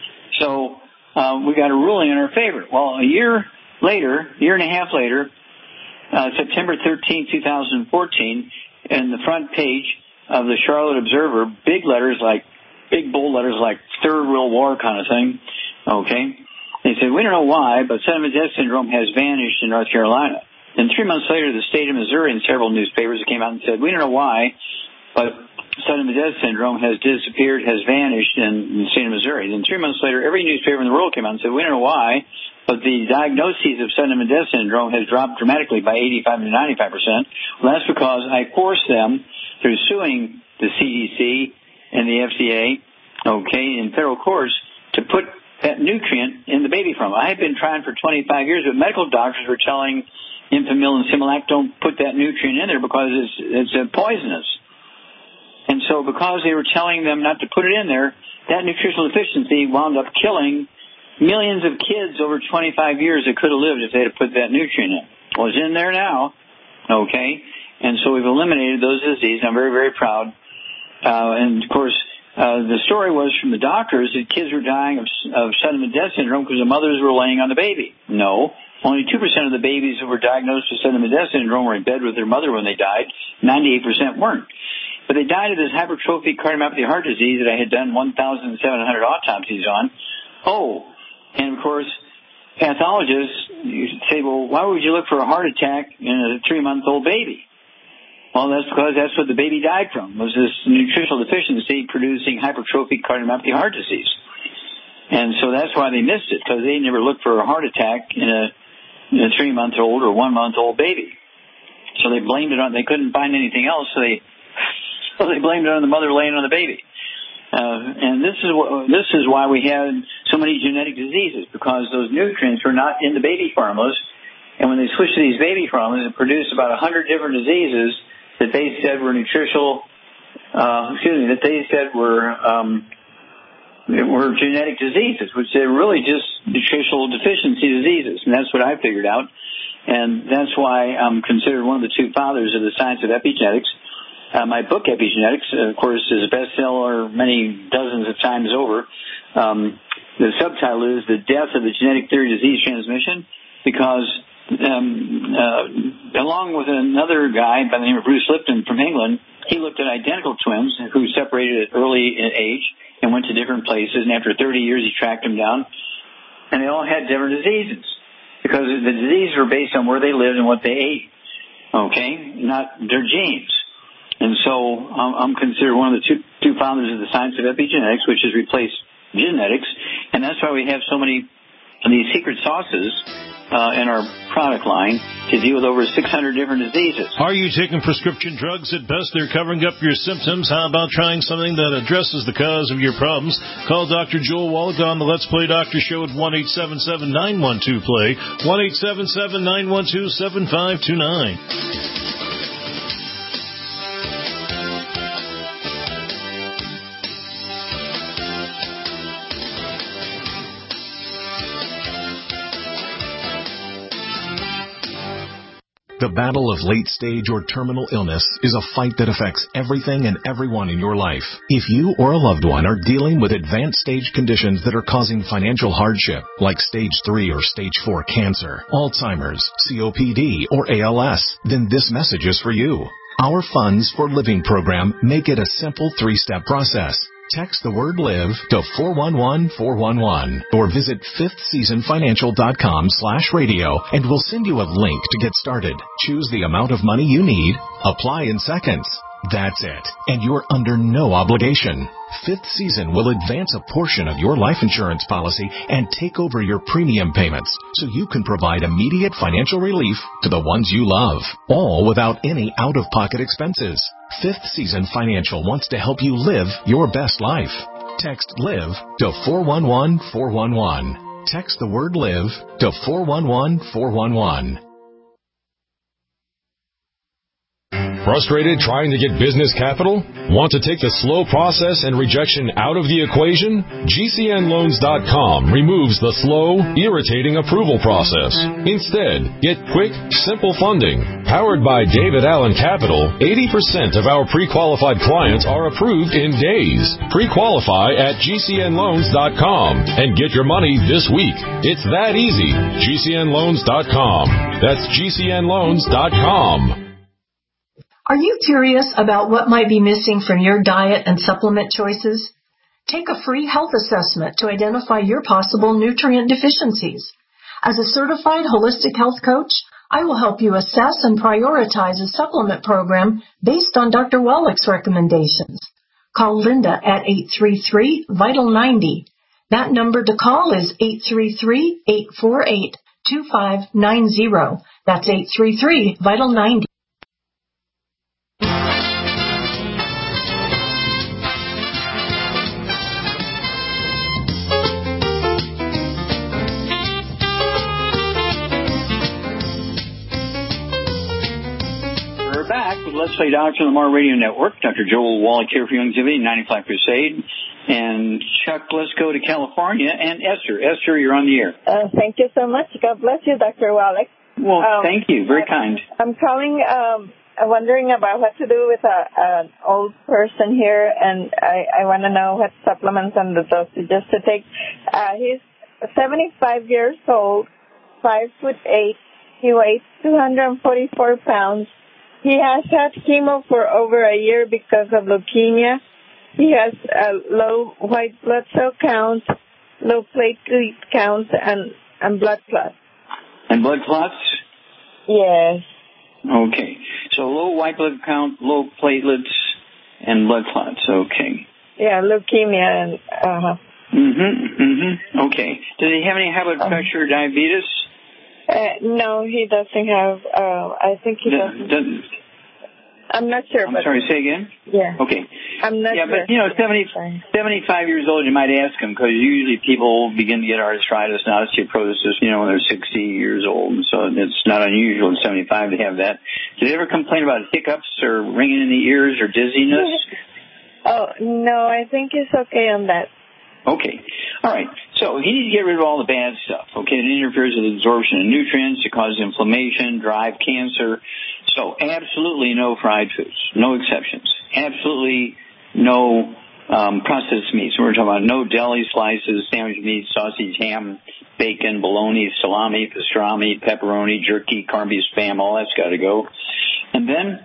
So um, we got a ruling in our favor. Well, a year later, year and a half later, uh, September thirteenth, twenty fourteen, in the front page of the Charlotte Observer, big letters like, big bold letters like Third World War kind of thing, okay? They said, we don't know why, but sudden death syndrome has vanished in North Carolina. And three months later, the state of Missouri and several newspapers came out and said, we don't know why, but sudden death syndrome has disappeared, has vanished in, in the state of Missouri. Then three months later, every newspaper in the world came out and said, we don't know why, but the diagnoses of sudden death syndrome has dropped dramatically by eighty-five to ninety-five percent. Well, that's because I forced them through suing the C D C and the F D A, okay, in federal courts, to put that nutrient in the baby formula. I had been trying for twenty-five years, but medical doctors were telling Enfamil and Similac, don't put that nutrient in there because it's, it's uh, poisonous. And so because they were telling them not to put it in there, that nutritional deficiency wound up killing millions of kids over twenty-five years that could have lived if they had put that nutrient in. Well, it's in there now, okay? And so we've eliminated those diseases. I'm very, very proud. Uh, and, of course, Uh, the story was from the doctors that kids were dying of, of sudden death syndrome because the mothers were laying on the baby. No. Only two percent of the babies who were diagnosed with sudden death syndrome were in bed with their mother when they died. ninety-eight percent weren't. But they died of this hypertrophic cardiomyopathy heart disease that I had done one thousand seven hundred autopsies on. Oh, and, of course, pathologists say, well, why would you look for a heart attack in a three-month-old baby? Well, that's because that's what the baby died from, was this nutritional deficiency producing hypertrophic cardiomyopathy heart disease. And so that's why they missed it, because they never looked for a heart attack in a, in a three-month-old or one-month-old baby. So they blamed it on, they couldn't find anything else, so they, so they blamed it on the mother laying on the baby. Uh, and this is what, this is why we had so many genetic diseases, because those nutrients were not in the baby formulas. And when they switched to these baby formulas, it produced about one hundred different diseases that they said were nutritional, uh, excuse me, that they said were um, were genetic diseases, which they're really just nutritional deficiency diseases, and that's what I figured out, and that's why I'm considered one of the two fathers of the science of epigenetics. Uh, my book, Epigenetics, of course, is a bestseller many dozens of times over. Um, the subtitle is The Death of the Genetic Theory of Disease Transmission, because Um, uh, along with another guy by the name of Bruce Lipton from England, he looked at identical twins who separated early in age and went to different places, and after thirty years he tracked them down, and they all had different diseases because the diseases were based on where they lived and what they ate, okay, not their genes. And so um, I'm considered one of the two, two founders of the science of epigenetics, which has replaced genetics, and that's why we have so many of these secret sauces uh, in our product line to deal with over six hundred different diseases. Are you taking prescription drugs? At best, they're covering up your symptoms. How about trying something that addresses the cause of your problems? Call Doctor Joel Wallach on the Let's Play Doctor Show at one eight seven seven, nine one two, play, one eight seven seven, nine one two, seven five two nine. The battle of late-stage or terminal illness is a fight that affects everything and everyone in your life. If you or a loved one are dealing with advanced stage conditions that are causing financial hardship, like stage three or stage four cancer, Alzheimer's, C O P D, or A L S, then this message is for you. Our Funds for Living program make it a simple three-step process. Text the word LIVE to four one one four one one or visit fifth season financial dot com slash radio and we'll send you a link to get started. Choose the amount of money you need. Apply in seconds. That's it. And you're under no obligation. Fifth Season will advance a portion of your life insurance policy and take over your premium payments so you can provide immediate financial relief to the ones you love, all without any out-of-pocket expenses. Fifth Season Financial wants to help you live your best life. Text LIVE to four one one four one one. Text the word LIVE to four one one four one one. Frustrated trying to get business capital? Want to take the slow process and rejection out of the equation? G C N loans dot com removes the slow, irritating approval process. Instead, get quick, simple funding. Powered by David Allen Capital, eighty percent of our pre-qualified clients are approved in days. Pre-qualify at G C N loans dot com and get your money this week. It's that easy. G C N loans dot com. That's G C N loans dot com. Are you curious about what might be missing from your diet and supplement choices? Take a free health assessment to identify your possible nutrient deficiencies. As a certified holistic health coach, I will help you assess and prioritize a supplement program based on Doctor Wallach's recommendations. Call Linda at eight three three, vital ninety. That number to call is eight three three, eight four eight, two five nine zero. That's eight three three, vital ninety. Back with Let's Play Doctor on the Mar Radio Network. Doctor Joel Wallach here for Youngevity, ninety-five Crusade, and Chuck, let's go to California, and Esther. Esther, you're on the air. Uh, thank you so much. God bless you, Doctor Wallach. Well, um, thank you. Very kind. I'm calling, um, wondering about what to do with a, an old person here, and I, I want to know what supplements and the dosages to take. Uh, he's seventy-five years old, five foot eight. He weighs two hundred forty-four pounds. He has had chemo for over a year because of leukemia. He has a low white blood cell count, low platelet count, and, and blood clots. And blood clots? Yes. Okay. So low white blood count, low platelets, and blood clots. Okay. Yeah, leukemia and, uh-huh. Mm-hmm, mm-hmm. Okay. Does he have any high blood pressure or diabetes? Uh, no, he doesn't have, uh, I think he doesn't. doesn't. I'm not sure. I'm but sorry, say again? Yeah. Okay. I'm not yeah, sure. Yeah, but, you know, seventy, seventy-five years old, you might ask him, because usually people begin to get arthritis and osteoporosis, you know, when they're sixty years old, so it's not unusual at seventy-five to have that. Did he ever complain about hiccups or ringing in the ears or dizziness? Oh, no, I think he's okay on that. Okay. All right. So he needs to get rid of all the bad stuff, okay? It interferes with absorption of nutrients. It causes inflammation, drive cancer. So absolutely no fried foods, no exceptions. Absolutely no um, processed meats. We're talking about no deli slices, sandwich meat, sausage, ham, bacon, bologna, salami, pastrami, pepperoni, jerky, corned beef, spam. All that's got to go. And then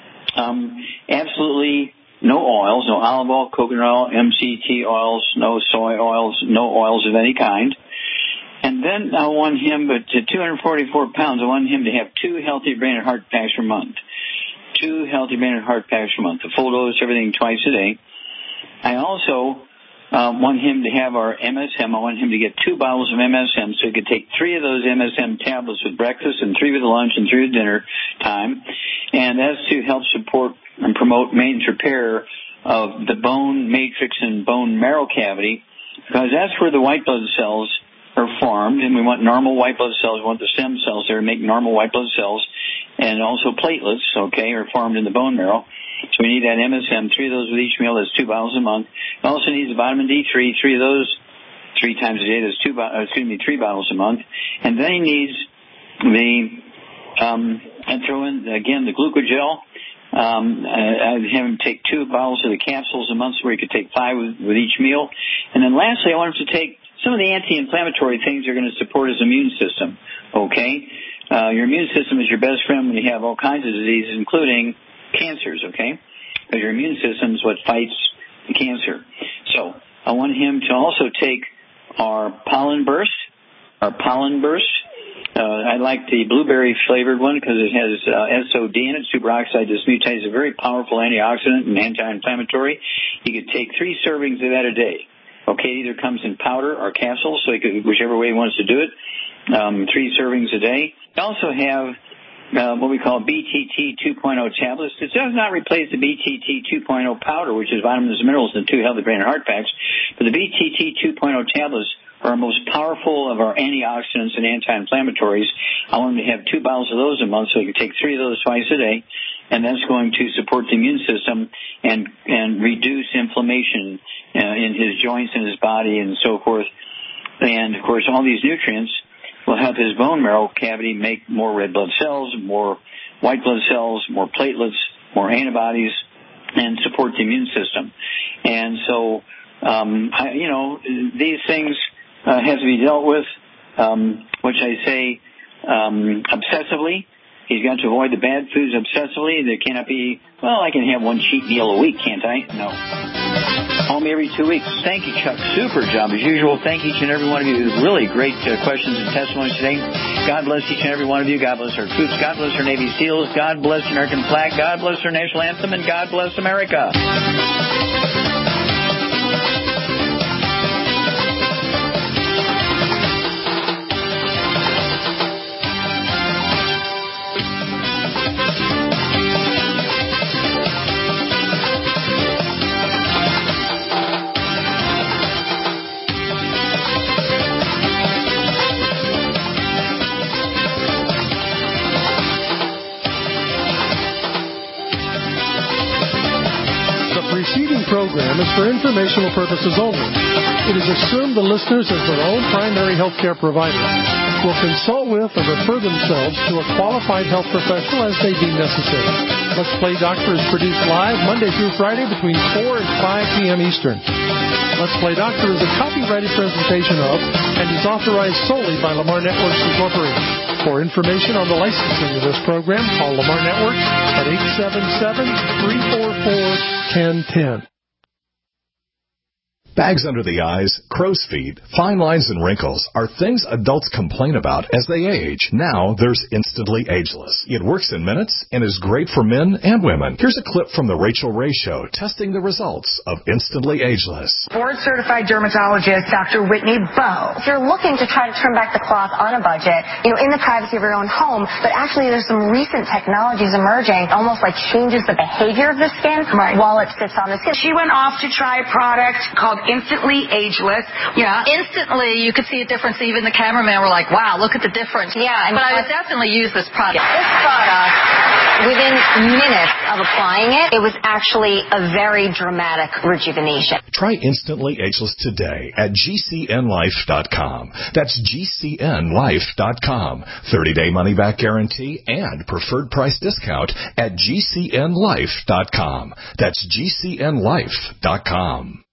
um, absolutely no oils, no olive oil, coconut oil, M C T oils, no soy oils, no oils of any kind. And then I want him, but to two hundred forty-four pounds, I want him to have two healthy brain and heart packs per month. Two healthy brain and heart packs per month. The full dose, everything twice a day. I also uh, want him to have our M S M. I want him to get two bottles of M S M so he could take three of those M S M tablets with breakfast and three with lunch and three with dinner time. And that's to help support and promote maintenance repair of the bone matrix and bone marrow cavity, because that's where the white blood cells are formed, and we want normal white blood cells. We want the stem cells there to make normal white blood cells, and also platelets, okay, are formed in the bone marrow. So we need that M S M, three of those with each meal. That's two bottles a month. It also needs vitamin D three, three of those three times a day. That's two, uh, excuse me, three bottles a month. And then he needs the, um, and throw in, again, the glucogel. Um, I'd have him take two bottles of the capsules a month where he could take five with, with each meal. And then lastly, I want him to take some of the anti-inflammatory things that are going to support his immune system, okay? Uh, your immune system is your best friend when you have all kinds of diseases, including cancers, okay? Because your immune system is what fights the cancer. So I want him to also take our pollen burst, our pollen burst. Uh, I like the blueberry flavored one because it has uh, S O D in it, superoxide dismutase, a very powerful antioxidant and anti-inflammatory. You could take three servings of that a day. Okay, it either comes in powder or capsules, so he could, whichever way he wants to do it, um, three servings a day. We also have uh, what we call B T T two point oh tablets. It does not replace the B T T two point oh powder, which is vitamins and minerals in two healthy brain and heart packs, but the B T T two point oh tablets are our most powerful of our antioxidants and anti-inflammatories. I want him to have two bottles of those a month, so he can take three of those twice a day, and that's going to support the immune system and and reduce inflammation uh, in his joints and his body and so forth. And, of course, all these nutrients will help his bone marrow cavity make more red blood cells, more white blood cells, more platelets, more antibodies, and support the immune system. And so, um, I, you know, these things uh, have to be dealt with, um, which I say um, obsessively. He's got to avoid the bad foods obsessively. There cannot be, well, I can have one cheat meal a week, can't I? No. Call me every two weeks. Thank you, Chuck. Super job as usual. Thank each and every one of you. Really great uh, questions and testimonies today. God bless each and every one of you. God bless our troops. God bless our Navy SEALs. God bless the American flag. God bless our national anthem. And God bless America. Program is for informational purposes only. It is assumed the listeners, as their own primary health care provider, will consult with or refer themselves to a qualified health professional as they deem necessary. Let's Play Doctor is produced live Monday through Friday between four and five p.m. Eastern. Let's Play Doctor is a copyrighted presentation of and is authorized solely by Lamar Networks Incorporated. For information on the licensing of this program, call Lamar Networks at eight seven seven, three four four, one zero one zero. Bags under the eyes, crow's feet, fine lines, and wrinkles are things adults complain about as they age. Now there's Instantly Ageless. It works in minutes and is great for men and women. Here's a clip from The Rachel Ray Show testing the results of Instantly Ageless. Board-certified dermatologist Doctor Whitney Bowe. If you're looking to try to turn back the clock on a budget, you know, in the privacy of your own home, but actually there's some recent technologies emerging, almost like changes the behavior of the skin right. while it sits on the skin. She went off to try a product called Instantly Ageless. Yeah. Instantly, you could see a difference. Even the cameraman were like, wow, look at the difference. Yeah. And but I would definitely use this product. This product, within minutes of applying it, it was actually a very dramatic rejuvenation. Try Instantly Ageless today at G C N life dot com. That's G C N life dot com. thirty-day money-back guarantee and preferred price discount at G C N life dot com. That's G C N life dot com.